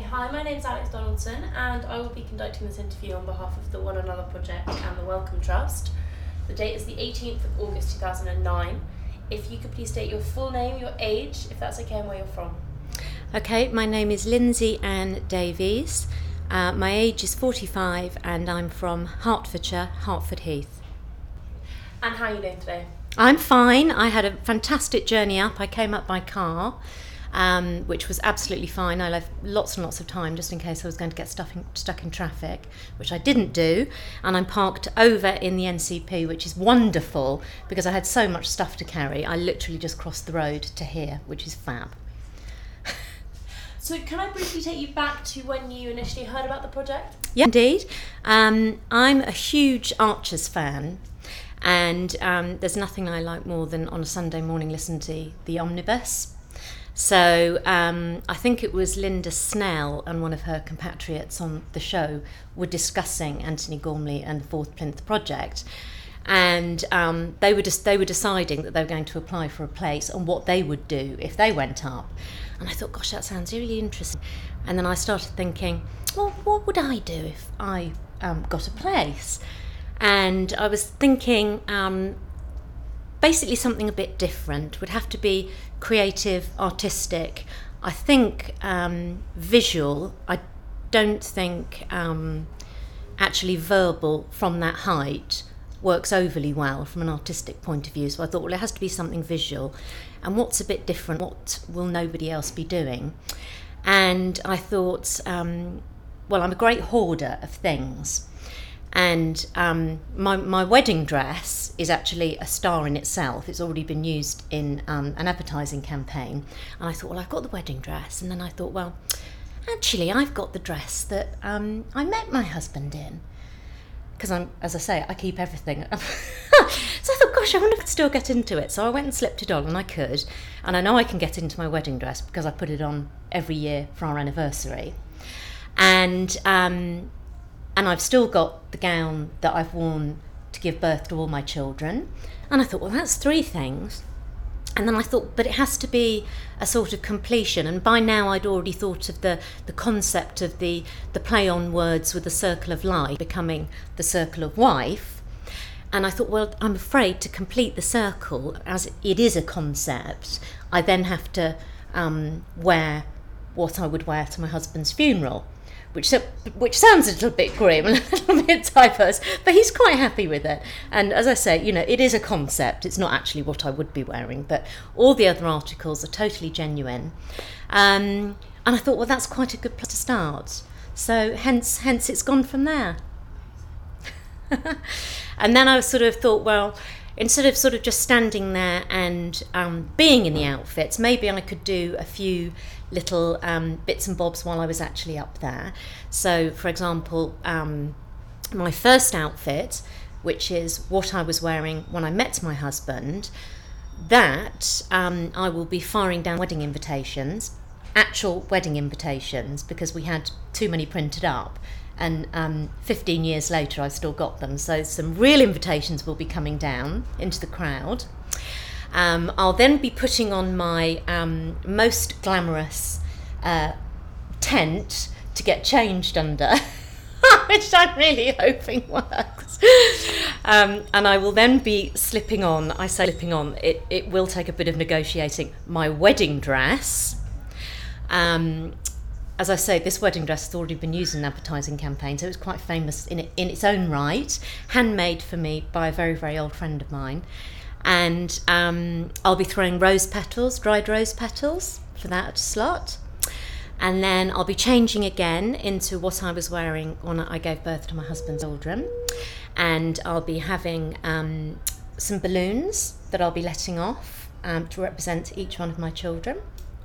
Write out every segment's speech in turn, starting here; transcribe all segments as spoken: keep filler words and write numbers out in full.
hi, my name's Alex Donaldson and I will be conducting this interview on behalf of the One Another Project and the Wellcome Trust. The date is the eighteenth of August two thousand nine. If you could please state your full name, your age, if that's okay, and where you're from. Okay, my name is Lindsay Ann Davies. Uh, my age is forty-five and I'm from Hertfordshire, Hertford Heath. And how are you doing today? I'm fine. I had a fantastic journey up. I came up by car, um, which was absolutely fine. I left lots and lots of time just in case I was going to get stuck in, stuck in traffic, which I didn't do. And I'm parked over in the N C P, which is wonderful because I had so much stuff to carry. I literally just crossed the road to here, which is fab. So can I briefly take you back to when you initially heard about the project? Yeah, indeed. Um, I'm a huge Archers fan. And um, there's nothing I like more than on a Sunday morning listen to the Omnibus. So um, I think it was Linda Snell and one of her compatriots on the show were discussing Anthony Gormley and the Fourth Plinth Project. And um, they were just they were deciding that they were going to apply for a place and what they would do if they went up. And I thought, gosh, that sounds really interesting. And then I started thinking, well, what would I do if I um, got a place? And I was thinking um, basically something a bit different. Would have to be creative, artistic. I think um, visual. I don't think um, actually verbal from that height works overly well from an artistic point of view. So I thought, well, it has to be something visual. And what's a bit different? What will nobody else be doing? And I thought, um, well, I'm a great hoarder of things. And um, my, my wedding dress is actually a star in itself. It's already been used in um, an advertising campaign. And I thought, well, I've got the wedding dress. And then I thought, well, actually, I've got the dress that um, I met my husband in. Because I'm, as I say, I keep everything. So I thought, gosh, I wonder if I could still get into it. So I went and slipped it on, and I could. And I know I can get into my wedding dress because I put it on every year for our anniversary. And um, and I've still got the gown that I've worn to give birth to all my children. And I thought, well, that's three things. And then I thought, but it has to be a sort of completion. And by now I'd already thought of the, the concept of the, the play on words with the circle of life becoming the circle of wife. And I thought, well, I'm afraid to complete the circle, as it is a concept, I then have to um, wear what I would wear to my husband's funeral. Which which sounds a little bit grim, a little bit diverse, but he's quite happy with it. And as I say, you know, it is a concept. It's not actually what I would be wearing, but all the other articles are totally genuine. Um, and I thought, well, that's quite a good place to start. So hence, hence it's gone from there. And then I sort of thought, well, instead of sort of just standing there and um, being in the outfits, maybe I could do a few little um, bits and bobs while I was actually up there. So, for example, um, my first outfit, which is what I was wearing when I met my husband, that um, I will be firing down wedding invitations, actual wedding invitations, because we had too many printed up. And um, fifteen years later, I've still got them. So some real invitations will be coming down into the crowd. Um, I'll then be putting on my um, most glamorous uh, tent to get changed under, which I'm really hoping works. Um, and I will then be slipping on, I say slipping on, it, it will take a bit of negotiating, my wedding dress. Um, As I say, this wedding dress has already been used in an advertising campaign, so it's quite famous in it, in its own right, handmade for me by a very, very old friend of mine. And um, I'll be throwing rose petals, dried rose petals for that slot. And then I'll be changing again into what I was wearing when I gave birth to my husband's children. And I'll be having um, some balloons that I'll be letting off um, to represent each one of my children.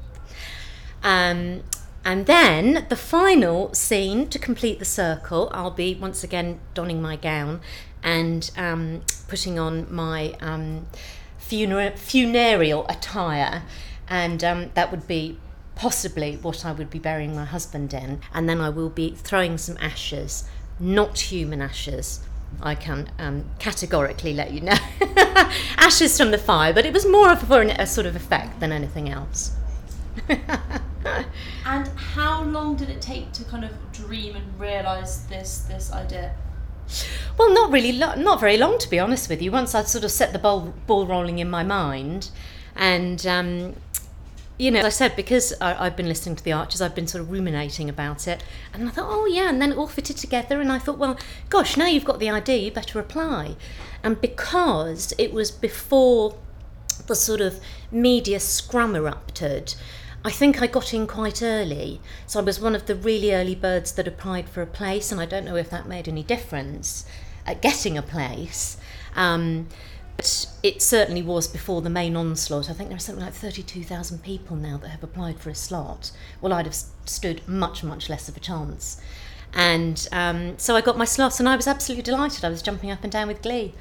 Um, And then the final scene to complete the circle, I'll be once again donning my gown and um, putting on my um, funer- funereal attire, and um, that would be possibly what I would be burying my husband in. And then I will be throwing some ashes, not human ashes, I can um, categorically let you know. Ashes from the fire, but it was more of for a sort of effect than anything else. And how long did it take to kind of dream and realise this this idea? Well, not really, lo- not very long, to be honest with you. Once I'd sort of set the ball, ball rolling in my mind, and um, you know, as I said, because I, I've been listening to the Archers, I've been sort of ruminating about it, and I thought, oh yeah, and then it all fitted together, and I thought, well, gosh, now you've got the idea, you better apply. And because it was before the sort of media scrum erupted, I think I got in quite early, so I was one of the really early birds that applied for a place, and I don't know if that made any difference at getting a place. Um, but it certainly was before the main onslaught. I think there are something like thirty-two thousand people now that have applied for a slot. Well, I'd have stood much, much less of a chance. And um, so I got my slot, and I was absolutely delighted. I was jumping up and down with glee.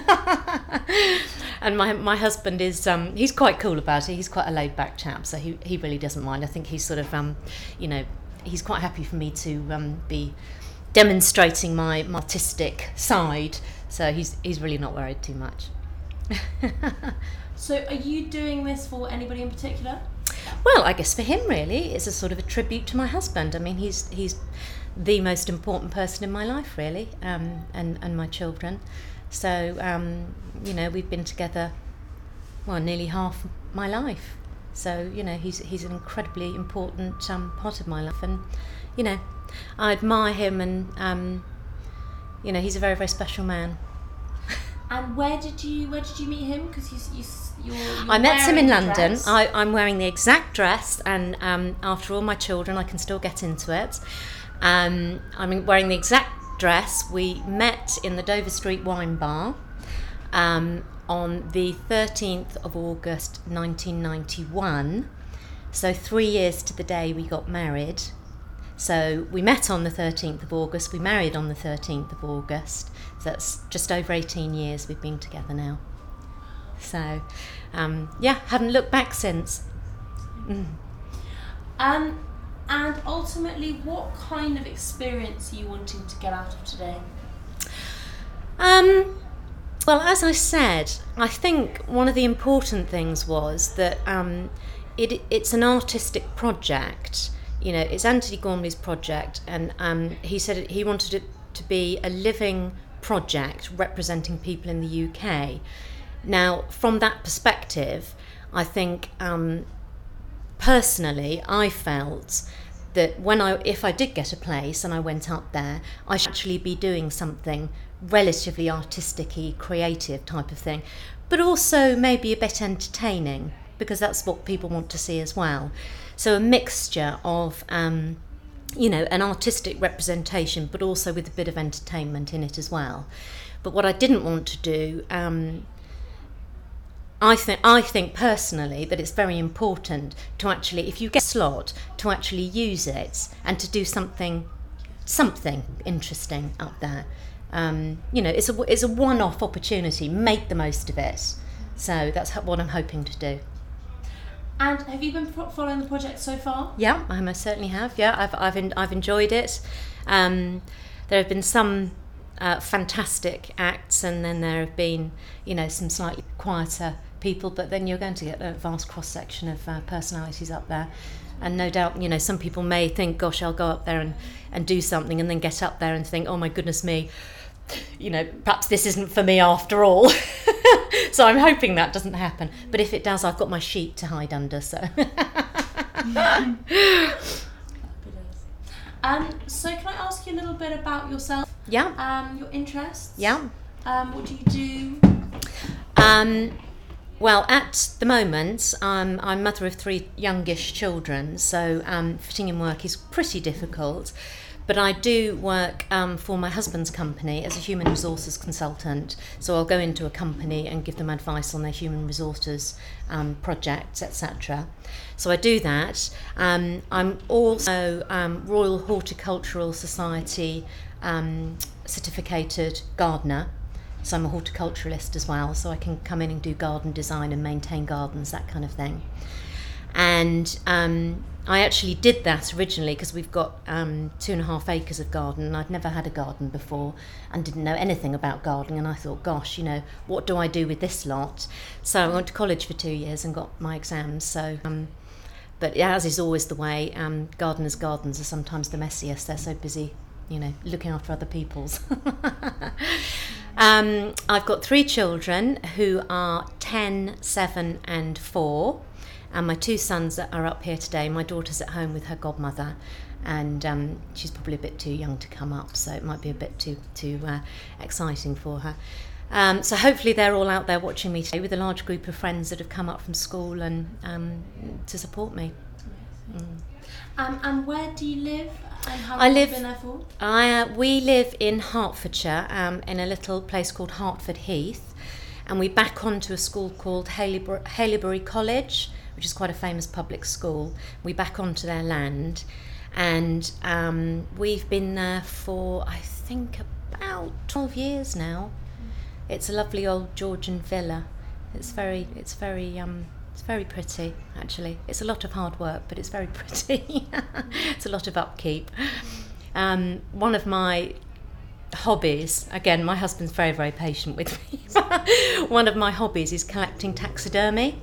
And my my husband is um, he's quite cool about it. He's quite a laid back chap, so he he really doesn't mind. I think he's sort of um, you know, he's quite happy for me to um, be demonstrating my, my artistic side. So he's he's really not worried too much. So are you doing this for anybody in particular? Well, I guess for him really, it's a sort of a tribute to my husband. I mean, he's he's the most important person in my life, really, um, and and my children. So um, you know, we've been together, well, nearly half my life. So you know, he's he's an incredibly important um, part of my life, and you know, I admire him, and um, you know, he's a very very special man. And where did you where did you meet him? Because you you you're, you're I met him in wearing a London. dress. I, I'm wearing the exact dress, and um, after all my children, I can still get into it. Um, I'm wearing the exact dress. We met in the Dover Street Wine Bar um, on the thirteenth of August nineteen ninety-one. So three years to the day we got married. So we met on the thirteenth of August, we married on the thirteenth of August. So that's just over eighteen years we've been together now. So um, yeah, haven't looked back since. Mm. Um, and ultimately, what kind of experience are you wanting to get out of today? Um, well, as I said, I think one of the important things was that um, it, it's an artistic project. You know, it's Anthony Gormley's project, and um, he said he wanted it to be a living project representing people in the U K. Now, from that perspective, I think um, personally, I felt that when I, if I did get a place and I went up there, I should actually be doing something relatively artistic-y, creative type of thing, but also maybe a bit entertaining, because that's what people want to see as well. So a mixture of, um, you know, an artistic representation, but also with a bit of entertainment in it as well. But what I didn't want to do, um, I think, I think personally that it's very important to actually, if you get a slot, to actually use it and to do something, something interesting up there. Um, you know, it's a it's a one-off opportunity. Make the most of it. So that's what I'm hoping to do. And have you been following the project so far? Yeah, I most certainly have. Yeah, I've I've en- I've enjoyed it. Um, there have been some uh, fantastic acts, and then there have been, you know, some slightly quieter people. But then you're going to get a vast cross section of uh, personalities up there, and no doubt, you know, some people may think, "Gosh, I'll go up there and, and do something," and then get up there and think, "Oh my goodness me, you know, perhaps this isn't for me after all." So I'm hoping that doesn't happen. But if it does, I've got my sheet to hide under, so. um, so can I ask you a little bit about yourself? Yeah. Um, your interests? Yeah. Um, what do you do? Um, well, at the moment, um, I'm mother of three youngish children, so um, fitting in work is pretty difficult. But I do work um, for my husband's company as a human resources consultant. So I'll go into a company and give them advice on their human resources um, projects, et cetera. So I do that. Um, I'm also um, Royal Horticultural Society um, certificated gardener. So I'm a horticulturalist as well. So I can come in and do garden design and maintain gardens, that kind of thing. And um, I actually did that originally because we've got um, two and a half acres of garden, and I'd never had a garden before and didn't know anything about gardening, and I thought, gosh, you know, what do I do with this lot? So I went to college for two years and got my exams. So um, but as is always the way, um, gardeners' gardens are sometimes the messiest. They're so busy, you know, looking after other people's. um, I've got three children who are ten, seven and four, and my two sons that are up here today. My daughter's at home with her godmother, and um, she's probably a bit too young to come up, so it might be a bit too, too uh, exciting for her. Um, so hopefully they're all out there watching me today with a large group of friends that have come up from school and um, to support me. Mm. Um, and where do you live? And how long I live, have you been there for? I, uh, we live in Hertfordshire, um, in a little place called Hertford Heath, and we back onto a school called Haileybury, Haileybury College, which is quite a famous public school. We back onto their land, and um, we've been there for, I think, about twelve years now. It's a lovely old Georgian villa. It's very, it's very, um, it's very pretty. Actually, it's a lot of hard work, but it's very pretty. It's a lot of upkeep. Um, one of my hobbies, again, my husband's very, very patient with me. One of my hobbies is collecting taxidermy.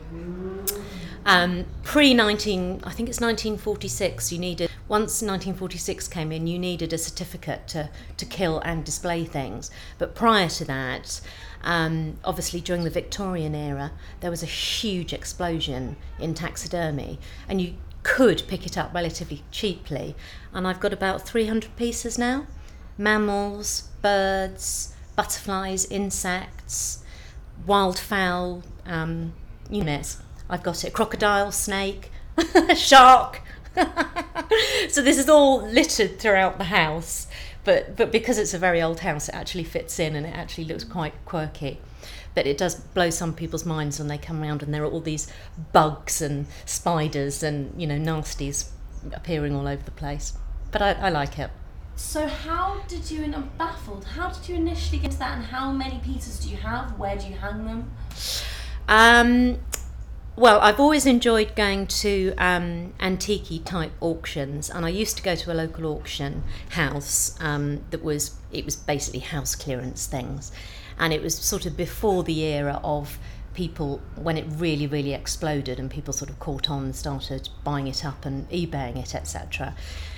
Um, pre nineteen, I think it's nineteen forty-six. You needed once nineteen forty-six came in, you needed a certificate to to kill and display things. But prior to that, um, obviously during the Victorian era, there was a huge explosion in taxidermy, and you could pick it up relatively cheaply. And I've got about three hundred pieces now: mammals, birds, butterflies, insects, wildfowl, um, you name it. I've got it, crocodile, snake, shark. So this is all littered throughout the house, but but because it's a very old house, it actually fits in and it actually looks quite quirky. But it does blow some people's minds when they come around and there are all these bugs and spiders and, you know, nasties appearing all over the place. But I, I like it. So how did you, and I'm baffled, how did you initially get into that, and how many pieces do you have? Where do you hang them? Um... Well, I've always enjoyed going to um, antique type auctions, and I used to go to a local auction house um, that was, it was basically house clearance things, and it was sort of before the era of people, when it really, really exploded and people sort of caught on and started buying it up and eBaying it, et cetera.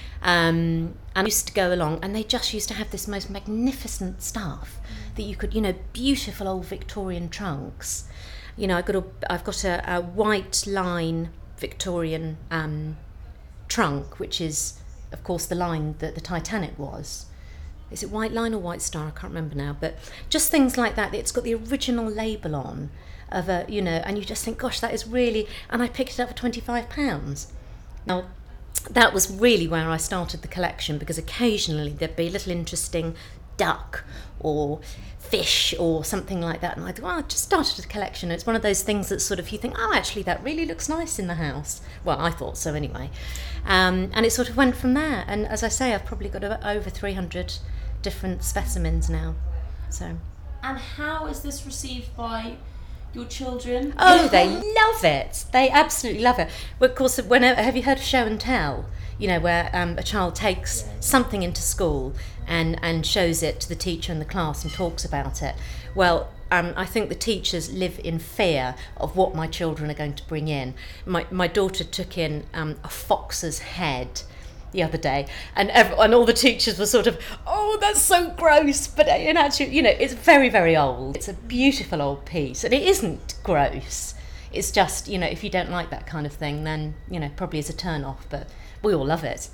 Um, and I used to go along, and they just used to have this most magnificent stuff that you could, you know, beautiful old Victorian trunks. You know, I've got a, I've got a, a white line Victorian um, trunk, which is, of course, the line that the Titanic was. Is it White Line or White Star? I can't remember now. But just things like that. It's got the original label on of a, you know, and you just think, gosh, that is really. And I picked it up for twenty-five pounds. Now, that was really where I started the collection, because occasionally there'd be a little interesting duck or fish or something like that, and I thought, well, I just started a collection. It's one of those things that sort of you think, oh, actually that really looks nice in the house. Well, I thought so anyway. Um, and it sort of went from there, and as I say, I've probably got over three hundred different specimens now. So. And how is this received by your children? Oh, they love it. They absolutely love it. Well, of course, whenever, have you heard of show and tell? You know, where um, a child takes something into school and, and shows it to the teacher in the class and talks about it. Well, um, I think the teachers live in fear of what my children are going to bring in. My my daughter took in um, a fox's head the other day, and every, and all the teachers were sort of, oh, that's so gross, but in actually, you know, it's very, very old. It's a beautiful old piece, and it isn't gross. It's just, you know, if you don't like that kind of thing, then, you know, probably is a turn off, but we all love it.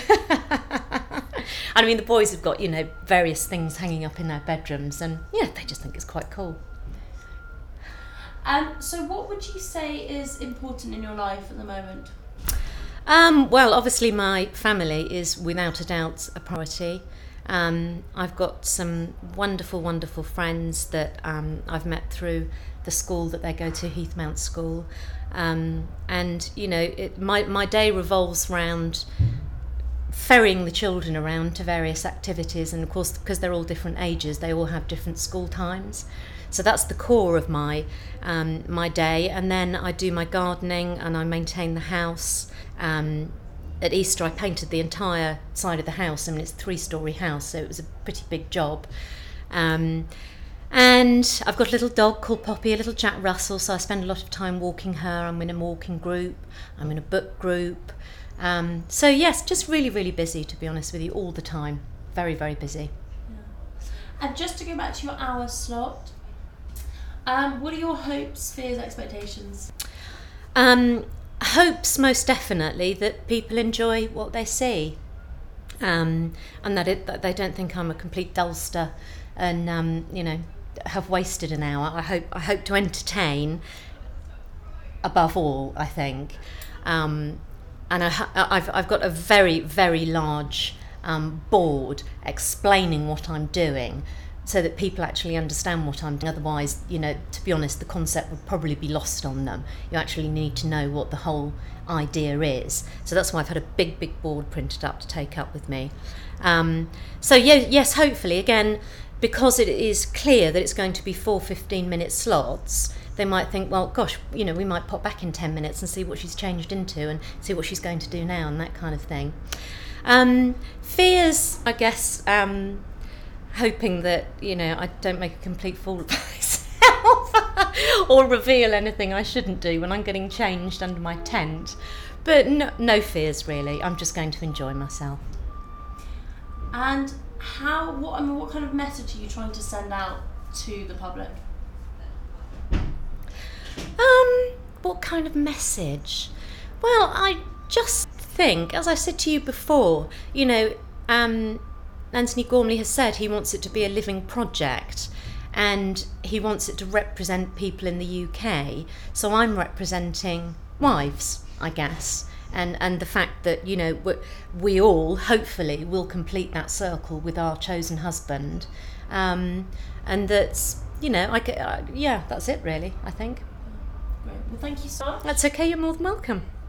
I mean, the boys have got, you know, various things hanging up in their bedrooms, and yeah, they just think it's quite cool. Um, so what would you say is important in your life at the moment? Um, well, obviously my family is without a doubt a priority. Um, I've got some wonderful, wonderful friends that um, I've met through the school that they go to, Heathmount School. Um, and, you know, it, my, my day revolves around ferrying the children around to various activities. And, of course, because they're all different ages, they all have different school times. So that's the core of my um, my day. And then I do my gardening and I maintain the house. Um, at Easter I painted the entire side of the house. I mean, it's a three-storey house, so it was a pretty big job. Um, And I've got a little dog called Poppy, a little Jack Russell, so I spend a lot of time walking her. I'm in a walking group, I'm in a book group. Um, so yes, just really, really busy, to be honest with you, all the time. Very, very busy. Yeah. And just to go back to your hour slot, um, what are your hopes, fears, expectations? Um, hopes, most definitely, that people enjoy what they see. Um, and that, it, that they don't think I'm a complete dullster and, um, you know, have wasted an hour. I hope I hope to entertain above all, I think. Um, and I, I've, I've got a very, very large um, board explaining what I'm doing so that people actually understand what I'm doing. Otherwise, you know, to be honest, the concept would probably be lost on them. You actually need to know what the whole idea is. So that's why I've had a big, big board printed up to take up with me. Um, so yeah, yes, hopefully, again, because it is clear that it's going to be four fifteen-minute slots, they might think, well, gosh, you know, we might pop back in ten minutes and see what she's changed into and see what she's going to do now and that kind of thing. Um, fears, I guess, um, hoping that, you know, I don't make a complete fool of myself or reveal anything I shouldn't do when I'm getting changed under my tent. But no, no fears, really. I'm just going to enjoy myself. And how, what, I mean, what kind of message are you trying to send out to the public? Um, what kind of message? Well, I just think, as I said to you before, you know, um, Anthony Gormley has said he wants it to be a living project and he wants it to represent people in the U K. So I'm representing wives, I guess. And and the fact that, you know, we, we all, hopefully, will complete that circle with our chosen husband. Um, and that's, you know, I, uh, yeah, that's it really, I think. Great. Well, thank you so much. That's okay, you're more than welcome.